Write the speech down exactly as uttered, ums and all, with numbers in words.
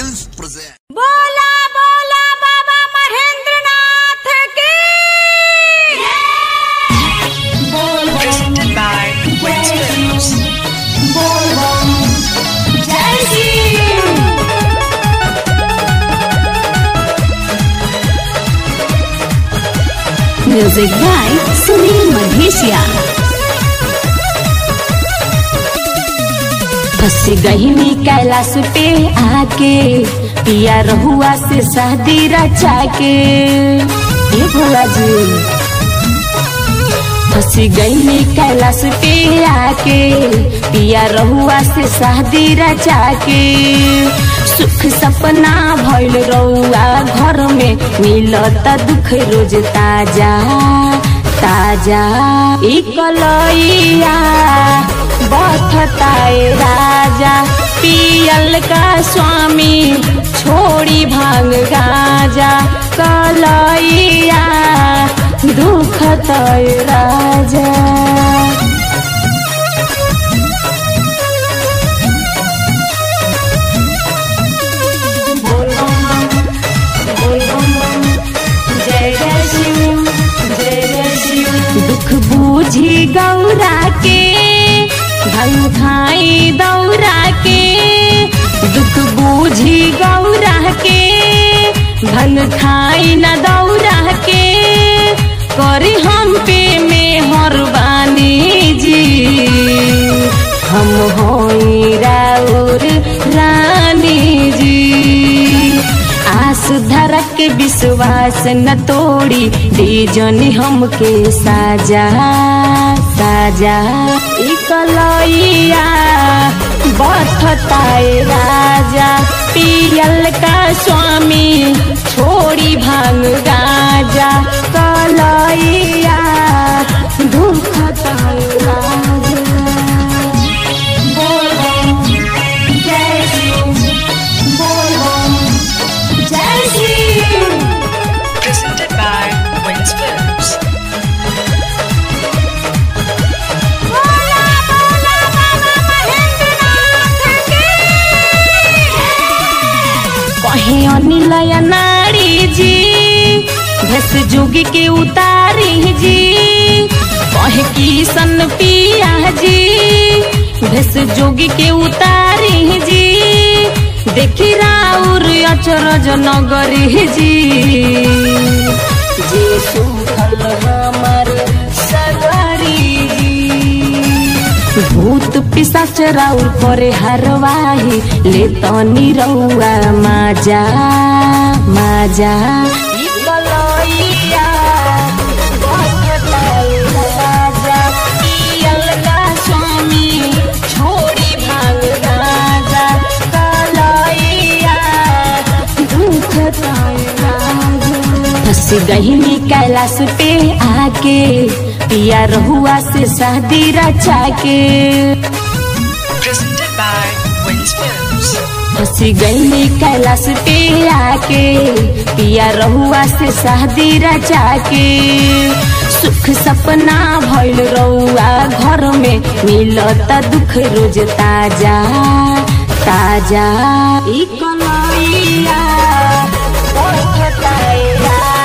Films present. बोला बोला बाबा महेंद्रनाथ की Presented by Wins Films. जय श्री म्यूजिक बाय सुनील मधेशिया। फंस गई कैलाश पे आके पिया रहुआ से शादी रचा के ये भोला जी। फंस गई कैलाश पे आके पिया रहुआ से शादी रचा के सुख सपना भइल रहुआ घर में मिलता दुख रोज ताजा ताजा। इकलैया बथताए राजा पियल का स्वामी छोड़ी भांग गाजा। कलैया दुखताए राजा। जय जय शिव जय जय शिव। दुख बूझी गौरा के भंग खाई दौरा के। दुख बूझी गौरा के भंग खाई न दौरा के। करी हम पे में हरबानी जी हम होई राउर रानी जी। आस धरक के विश्वास न तोड़ी दीजनी हमके साजा साजा। इकलैया बथताए राजा पियल का स्वामी छोड़ी भांग गाजा। कलैया दुखताए राजा। बोल बम जय शिव बोल बम जय Shiv. Presented by Wins Films. बोला बोला बाबा महेंद्रनाथ की कहे अनिलय नारी जी भस जोगी के उतारी जी। कहे किशन पिया जी भस जोगी के उतारी जी। देखी राउर अचरज नगरी जी जे सुखल हमार सगरी जी। भूत पिशाच राउर करे हरवाही ले तनी रउआ माजा माजा। इकलैया बथताए राजा पियल का स्वामी छोड़ी भांग गाजा। कलैया दुखताए राजा। फंस गई कैलाश पे आके पिया रहुआ से शादी रचा के। Presented by Wins Films. फंस गई कैलाश पे आके पिया रहुआ से शादी रचा के सुख सपना भइल रहुआ घर में मिलता दुख रोज ताजा ताजा। इकलैया बथताए राजा